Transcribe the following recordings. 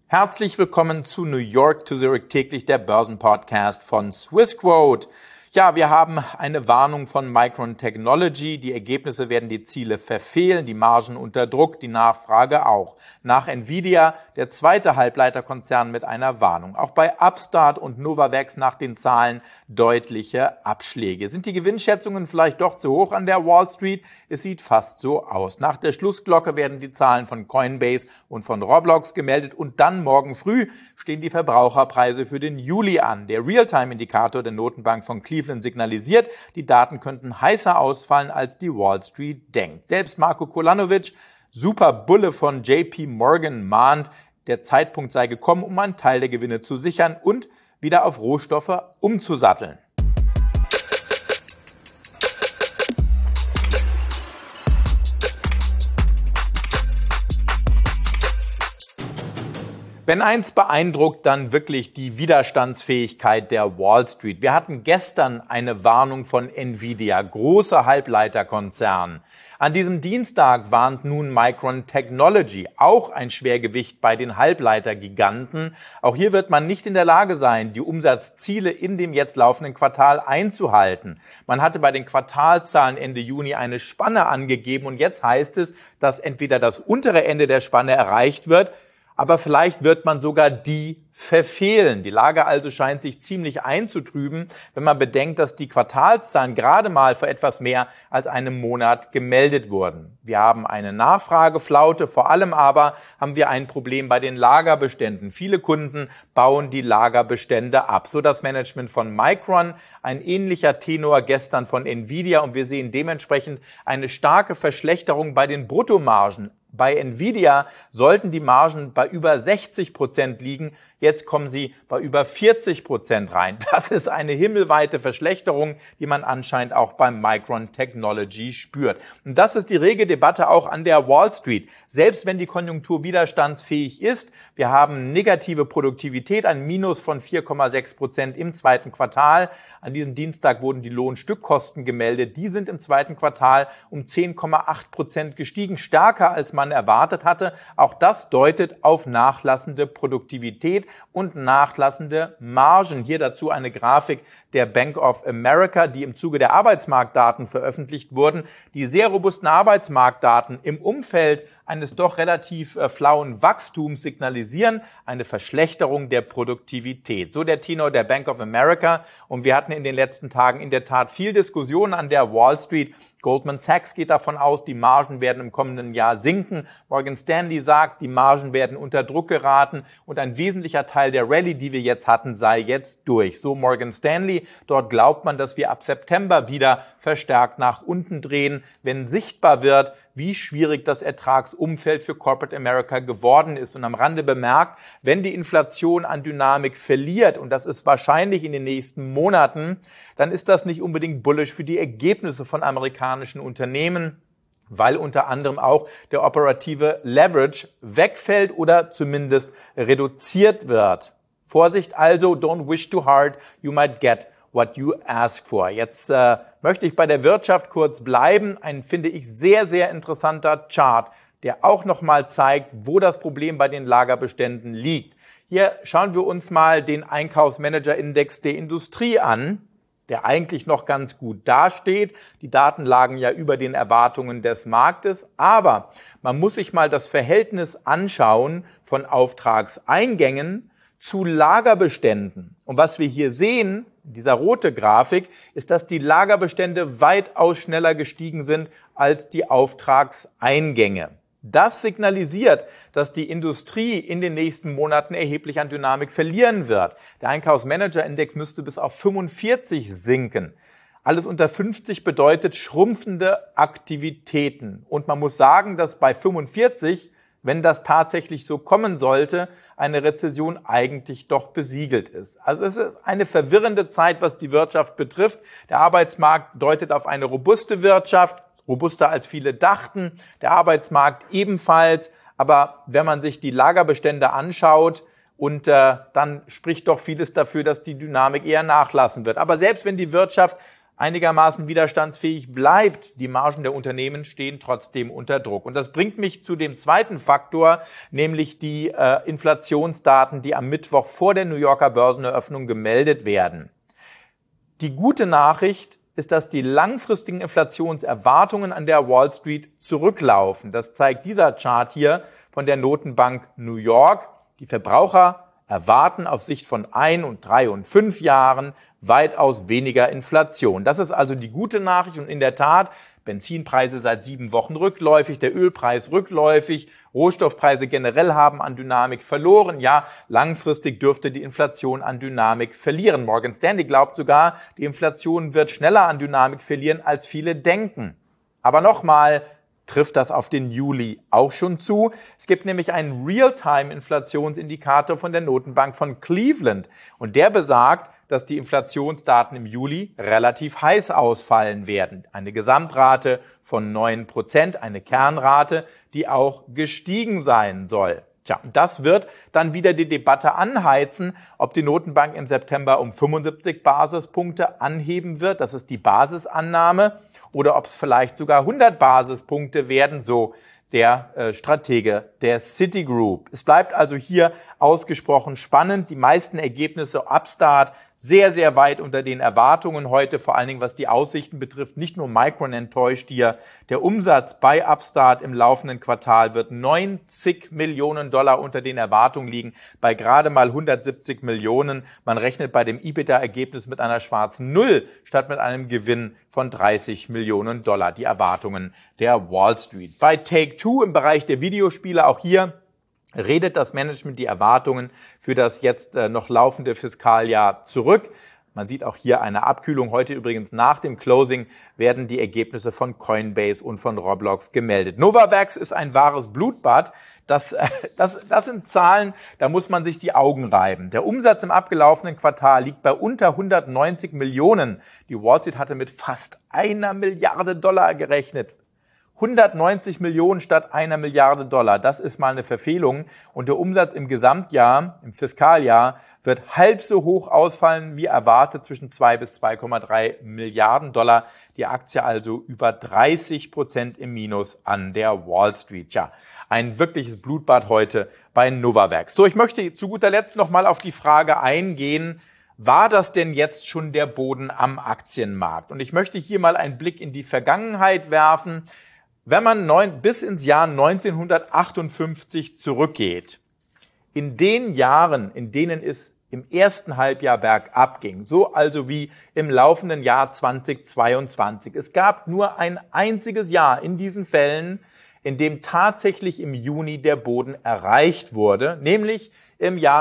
Herzlich willkommen zu New York to Zurich täglich, der Börsenpodcast von Swissquote. Ja, wir haben eine Warnung von Micron Technology. Die Ergebnisse werden die Ziele verfehlen, die Margen unter Druck, die Nachfrage auch. Nach Nvidia der zweite Halbleiterkonzern mit einer Warnung. Auch bei Upstart und Novavax nach den Zahlen deutliche Abschläge. Sind die Gewinnschätzungen vielleicht doch zu hoch an der Wall Street? Es sieht fast so aus. Nach der Schlussglocke werden die Zahlen von Coinbase und von Roblox gemeldet und dann morgen früh stehen die Verbraucherpreise für den Juli an. Der Realtime-Indikator der Notenbank von Cleveland signalisiert, die Daten könnten heißer ausfallen, als die Wall Street denkt. Selbst Marko Kolanovic, Superbulle von JP Morgan, mahnt, der Zeitpunkt sei gekommen, um einen Teil der Gewinne zu sichern und wieder auf Rohstoffe umzusatteln. Wenn eins beeindruckt, dann wirklich die Widerstandsfähigkeit der Wall Street. Wir hatten gestern eine Warnung von Nvidia, großer Halbleiterkonzern. An diesem Dienstag warnt nun Micron Technology, auch ein Schwergewicht bei den Halbleitergiganten. Auch hier wird man nicht in der Lage sein, die Umsatzziele in dem jetzt laufenden Quartal einzuhalten. Man hatte bei den Quartalszahlen Ende Juni eine Spanne angegeben und jetzt heißt es, dass entweder das untere Ende der Spanne erreicht wird, aber vielleicht wird man sogar die verfehlen. Die Lage also scheint sich ziemlich einzutrüben, wenn man bedenkt, dass die Quartalszahlen gerade mal vor etwas mehr als einem Monat gemeldet wurden. Wir haben eine Nachfrageflaute, vor allem aber haben wir ein Problem bei den Lagerbeständen. Viele Kunden bauen die Lagerbestände ab. So das Management von Micron, ein ähnlicher Tenor gestern von Nvidia und wir sehen dementsprechend eine starke Verschlechterung bei den Bruttomargen. Bei Nvidia sollten die Margen bei über 60% liegen. Jetzt kommen sie bei über 40% rein. Das ist eine himmelweite Verschlechterung, die man anscheinend auch beim Micron Technology spürt. Und das ist die rege Debatte auch an der Wall Street. Selbst wenn die Konjunktur widerstandsfähig ist, wir haben negative Produktivität, ein Minus von 4,6% im zweiten Quartal. An diesem Dienstag wurden die Lohnstückkosten gemeldet. Die sind im zweiten Quartal um 10,8% gestiegen, stärker als man erwartet hatte. Auch das deutet auf nachlassende Produktivität und nachlassende Margen. Hier dazu eine Grafik der Bank of America, die im Zuge der Arbeitsmarktdaten veröffentlicht wurden. Die sehr robusten Arbeitsmarktdaten im Umfeld eines doch relativ flauen Wachstums signalisieren eine Verschlechterung der Produktivität. So der Tenor der Bank of America. Und wir hatten in den letzten Tagen in der Tat viel Diskussion an der Wall Street. Goldman Sachs geht davon aus, die Margen werden im kommenden Jahr sinken. Morgan Stanley sagt, die Margen werden unter Druck geraten und ein wesentlicher Teil der Rallye, die wir jetzt hatten, sei jetzt durch. So Morgan Stanley. Dort glaubt man, dass wir ab September wieder verstärkt nach unten drehen, wenn sichtbar wird, wie schwierig das Ertragsumfeld für Corporate America geworden ist. Und am Rande bemerkt, wenn die Inflation an Dynamik verliert, und das ist wahrscheinlich in den nächsten Monaten, dann ist das nicht unbedingt bullish für die Ergebnisse von amerikanischen Unternehmen, weil unter anderem auch der operative Leverage wegfällt oder zumindest reduziert wird. Vorsicht also, don't wish too hard, you might get what you ask for. Jetzt möchte ich bei der Wirtschaft kurz bleiben. Ein, finde ich, sehr, sehr interessanter Chart, der auch nochmal zeigt, wo das Problem bei den Lagerbeständen liegt. Hier schauen wir uns mal den Einkaufsmanager-Index der Industrie an, der eigentlich noch ganz gut dasteht. Die Daten lagen ja über den Erwartungen des Marktes, aber man muss sich mal das Verhältnis anschauen von Auftragseingängen zu Lagerbeständen. Und was wir hier sehen, dieser rote Grafik, ist, dass die Lagerbestände weitaus schneller gestiegen sind als die Auftragseingänge. Das signalisiert, dass die Industrie in den nächsten Monaten erheblich an Dynamik verlieren wird. Der Einkaufsmanager-Index müsste bis auf 45 sinken. Alles unter 50 bedeutet schrumpfende Aktivitäten. Und man muss sagen, dass bei 45, wenn das tatsächlich so kommen sollte, eine Rezession eigentlich doch besiegelt ist. Also es ist eine verwirrende Zeit, was die Wirtschaft betrifft. Der Arbeitsmarkt deutet auf eine robuste Wirtschaft, robuster als viele dachten. Der Arbeitsmarkt ebenfalls. Aber wenn man sich die Lagerbestände anschaut, und dann spricht doch vieles dafür, dass die Dynamik eher nachlassen wird. Aber selbst wenn die Wirtschaft einigermaßen widerstandsfähig bleibt. Die Margen der Unternehmen stehen trotzdem unter Druck. Und das bringt mich zu dem zweiten Faktor, nämlich die Inflationsdaten, die am Mittwoch vor der New Yorker Börseneröffnung gemeldet werden. Die gute Nachricht ist, dass die langfristigen Inflationserwartungen an der Wall Street zurücklaufen. Das zeigt dieser Chart hier von der Notenbank New York. Die Verbraucher erwarten auf Sicht von 1 und 3 und 5 Jahren weitaus weniger Inflation. Das ist also die gute Nachricht und in der Tat, Benzinpreise seit 7 Wochen rückläufig, der Ölpreis rückläufig, Rohstoffpreise generell haben an Dynamik verloren. Ja, langfristig dürfte die Inflation an Dynamik verlieren. Morgan Stanley glaubt sogar, die Inflation wird schneller an Dynamik verlieren, als viele denken. Aber nochmal, trifft das auf den Juli auch schon zu. Es gibt nämlich einen Realtime-Inflationsindikator von der Notenbank von Cleveland und der besagt, dass die Inflationsdaten im Juli relativ heiß ausfallen werden. Eine Gesamtrate von 9%, eine Kernrate, die auch gestiegen sein soll. Tja, das wird dann wieder die Debatte anheizen, ob die Notenbank im September um 75 Basispunkte anheben wird. Das ist die Basisannahme. Oder ob es vielleicht sogar 100 Basispunkte werden, so der Stratege der Citigroup. Es bleibt also hier ausgesprochen spannend. Die meisten Ergebnisse Upstart sehr, sehr weit unter den Erwartungen heute, vor allen Dingen was die Aussichten betrifft. Nicht nur Micron enttäuscht hier. Der Umsatz bei Upstart im laufenden Quartal wird 90 Millionen Dollar unter den Erwartungen liegen, bei gerade mal 170 Millionen. Man rechnet bei dem EBITDA-Ergebnis mit einer schwarzen Null statt mit einem Gewinn von 30 Millionen Dollar. Die Erwartungen der Wall Street. Bei Take-Two im Bereich der Videospiele, auch hier redet das Management die Erwartungen für das jetzt noch laufende Fiskaljahr zurück. Man sieht auch hier eine Abkühlung. Heute übrigens nach dem Closing werden die Ergebnisse von Coinbase und von Roblox gemeldet. Novavax ist ein wahres Blutbad. Das sind Zahlen, da muss man sich die Augen reiben. Der Umsatz im abgelaufenen Quartal liegt bei unter 190 Millionen. Die Wall Street hatte mit fast 1 Milliarde Dollar gerechnet. 190 Millionen statt 1 Milliarde Dollar. Das ist mal eine Verfehlung. Und der Umsatz im Gesamtjahr, im Fiskaljahr, wird halb so hoch ausfallen wie erwartet, zwischen 2 bis 2,3 Milliarden Dollar. Die Aktie also über 30% im Minus an der Wall Street. Ja, ein wirkliches Blutbad heute bei Novavax. So, ich möchte zu guter Letzt nochmal auf die Frage eingehen, war das denn jetzt schon der Boden am Aktienmarkt? Und ich möchte hier mal einen Blick in die Vergangenheit werfen. Wenn man bis ins Jahr 1958 zurückgeht, in den Jahren, in denen es im ersten Halbjahr bergab ging, so also wie im laufenden Jahr 2022, es gab nur ein einziges Jahr in diesen Fällen, in dem tatsächlich im Juni der Boden erreicht wurde, nämlich im Jahr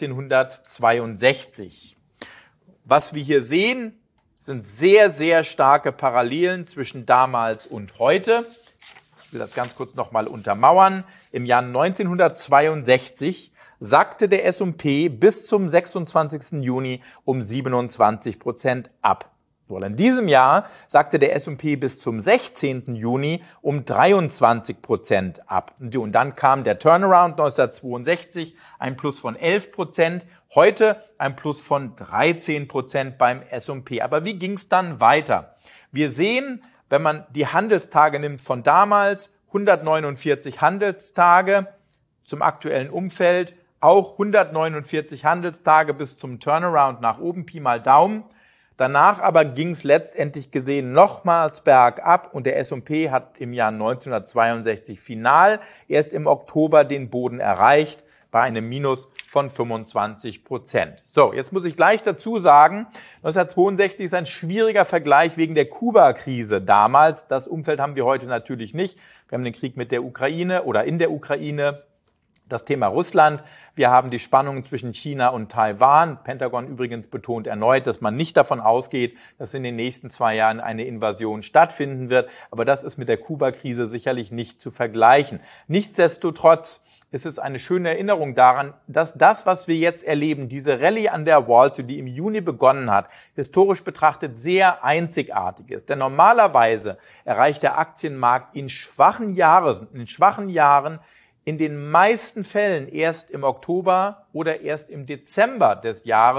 1962. Was wir hier sehen, sind sehr, sehr starke Parallelen zwischen damals und heute. Ich will das ganz kurz nochmal untermauern. Im Jahr 1962 sackte der S&P bis zum 26. Juni um 27% ab. Nur in diesem Jahr sackte der S&P bis zum 16. Juni um 23% ab. Und dann kam der Turnaround 1962, ein Plus von 11%, heute ein Plus von 13% beim S&P. Aber wie ging es dann weiter? Wir sehen, wenn man die Handelstage nimmt von damals, 149 Handelstage zum aktuellen Umfeld, auch 149 Handelstage bis zum Turnaround nach oben, Pi mal Daumen. Danach aber ging es letztendlich gesehen nochmals bergab und der S&P hat im Jahr 1962 final erst im Oktober den Boden erreicht, bei einem Minus von 25%. So, jetzt muss ich gleich dazu sagen, 1962 ist ein schwieriger Vergleich wegen der Kuba-Krise damals. Das Umfeld haben wir heute natürlich nicht. Wir haben den Krieg mit der Ukraine oder in der Ukraine, das Thema Russland. Wir haben die Spannungen zwischen China und Taiwan. Pentagon übrigens betont erneut, dass man nicht davon ausgeht, dass in den nächsten 2 Jahren eine Invasion stattfinden wird. Aber das ist mit der Kuba-Krise sicherlich nicht zu vergleichen. Nichtsdestotrotz ist es eine schöne Erinnerung daran, dass das, was wir jetzt erleben, diese Rallye an der Wall Street, die im Juni begonnen hat, historisch betrachtet sehr einzigartig ist. Denn normalerweise erreicht der Aktienmarkt in schwachen Jahren in den meisten Fällen erst im Oktober oder erst im Dezember des Jahres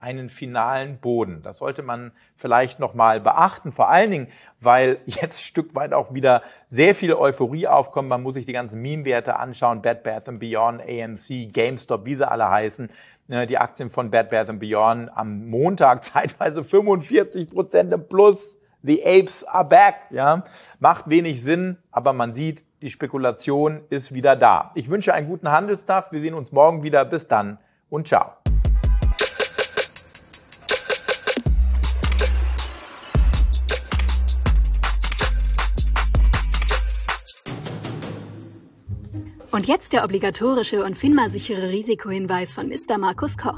einen finalen Boden. Das sollte man vielleicht nochmal beachten, vor allen Dingen, weil jetzt ein Stück weit auch wieder sehr viel Euphorie aufkommt. Man muss sich die ganzen Meme-Werte anschauen, Bed Bath & Beyond, AMC, GameStop, wie sie alle heißen. Die Aktien von Bed Bath & Beyond am Montag zeitweise 45% im Plus. The Apes are back. Ja, macht wenig Sinn, aber man sieht, die Spekulation ist wieder da. Ich wünsche einen guten Handelstag. Wir sehen uns morgen wieder. Bis dann und ciao. Und jetzt der obligatorische und FINMA-sichere Risikohinweis von Mr. Markus Koch.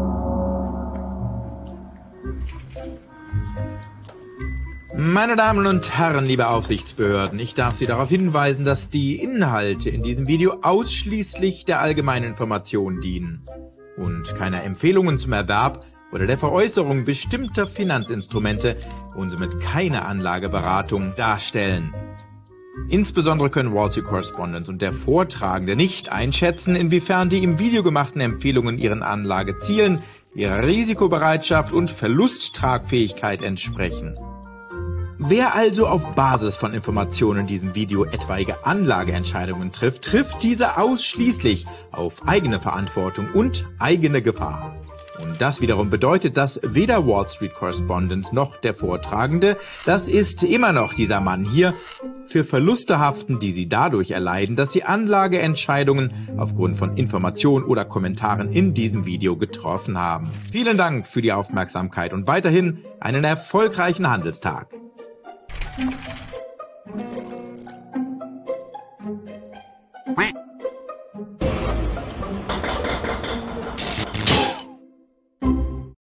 Meine Damen und Herren, liebe Aufsichtsbehörden, ich darf Sie darauf hinweisen, dass die Inhalte in diesem Video ausschließlich der allgemeinen Information dienen und keine Empfehlungen zum Erwerb oder der Veräußerung bestimmter Finanzinstrumente und somit keine Anlageberatung darstellen. Insbesondere können Wall Street Correspondent und der Vortragende nicht einschätzen, inwiefern die im Video gemachten Empfehlungen ihren Anlagezielen, ihrer Risikobereitschaft und Verlusttragfähigkeit entsprechen. Wer also auf Basis von Informationen in diesem Video etwaige Anlageentscheidungen trifft, trifft diese ausschließlich auf eigene Verantwortung und eigene Gefahr. Und das wiederum bedeutet, dass weder Wall Street Correspondent noch der Vortragende, das ist immer noch dieser Mann hier, für Verluste haften, die sie dadurch erleiden, dass sie Anlageentscheidungen aufgrund von Informationen oder Kommentaren in diesem Video getroffen haben. Vielen Dank für die Aufmerksamkeit und weiterhin einen erfolgreichen Handelstag.